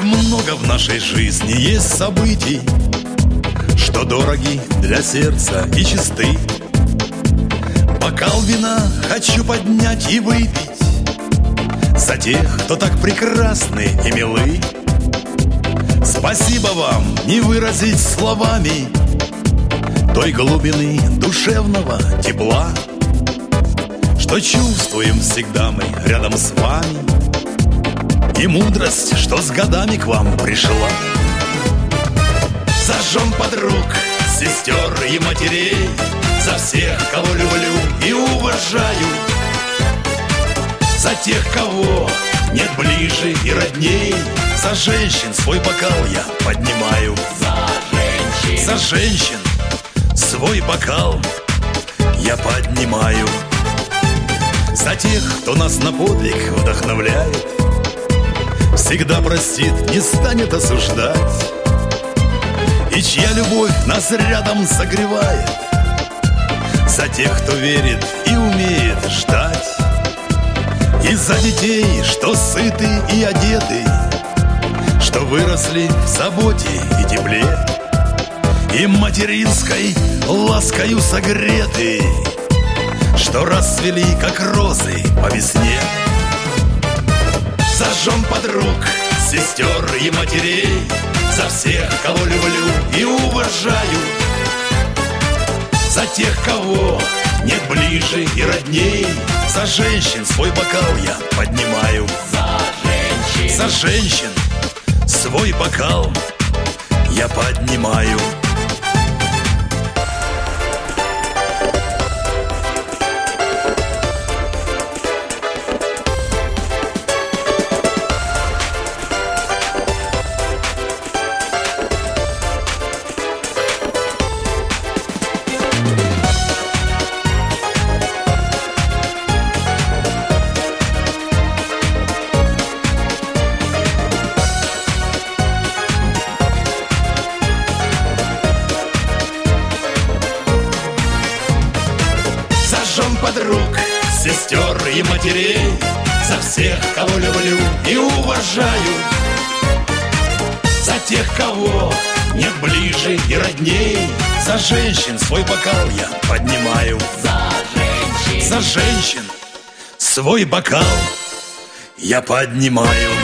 много в нашей жизни есть событий, что дороги для сердца и чисты. Бокал вина хочу поднять и выпить за тех, кто так прекрасны и милы. Спасибо вам не выразить словами той глубины душевного тепла, что чувствуем всегда мы рядом с вами, и мудрость, что с годами к вам пришла. Зажжем подруг, сестер и матерей, за всех, кого люблю и уважаю, за тех, кого нет ближе и родней. За женщин свой бокал я поднимаю. За женщин свой бокал я поднимаю. За тех, кто нас на подвиг вдохновляет, всегда простит, не станет осуждать, и чья любовь нас рядом согревает. За тех, кто верит и умеет ждать, и за детей, что сыты и одеты, что выросли в заботе и тепле, и материнской ласкою согреты, что расцвели, как розы по весне. Зажжем подруг, сестер и матерей, за всех, кого люблю и уважаю, за тех, кого нет ближе и родней. За женщин свой бокал я поднимаю. За женщин свой бокал я поднимаю. Зажжем подруг, сестер и матерей, за всех, кого люблю и уважаю, за тех, кого нет ближе и родней. За женщин свой бокал я поднимаю. За женщин свой бокал я поднимаю.